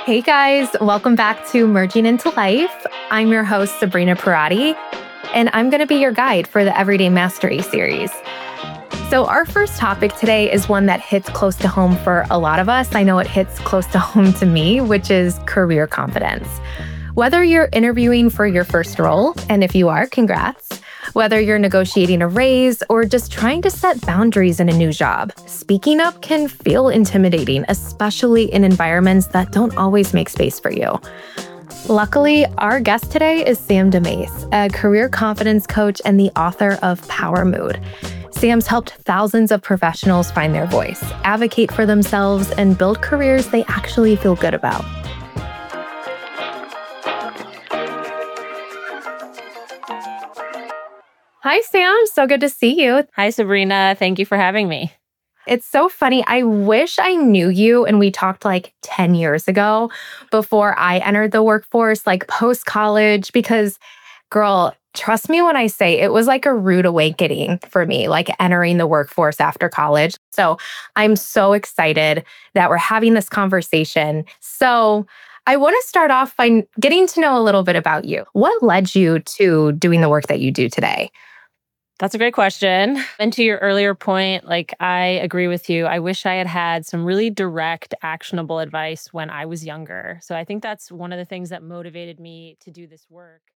Hey guys, welcome back to Merging into Life. I'm your host, Sabrina Parati, and I'm going to be your guide for the Everyday Mastery series. So, our first topic today is one that hits close to home for a lot of us. I know it hits close to home to me, which is career confidence. Whether you're interviewing for your first role, and if you are, congrats. Whether you're negotiating a raise or just trying to set boundaries in a new job, speaking up can feel intimidating, especially in environments that don't always make space for you. Luckily, our guest today is Sam DeMace, a career confidence coach and the author of Power Mood. Sam's helped thousands of professionals find their voice, advocate for themselves, and build careers they actually feel good about. Hi, Sam. So good to see you. Hi, Sabrina. Thank you for having me. It's so funny. I wish I knew you and we talked like 10 years ago before I entered the workforce, like post-college, because girl, trust me when I say it was like a rude awakening for me, like entering the workforce after college. So I'm so excited that we're having this conversation. So I want to start off by getting to know a little bit about you. What led you to doing the work that you do today? That's a great question. And to your earlier point, I agree with you. I wish I had had some really direct, actionable advice when I was younger. So I think that's one of the things that motivated me to do this work.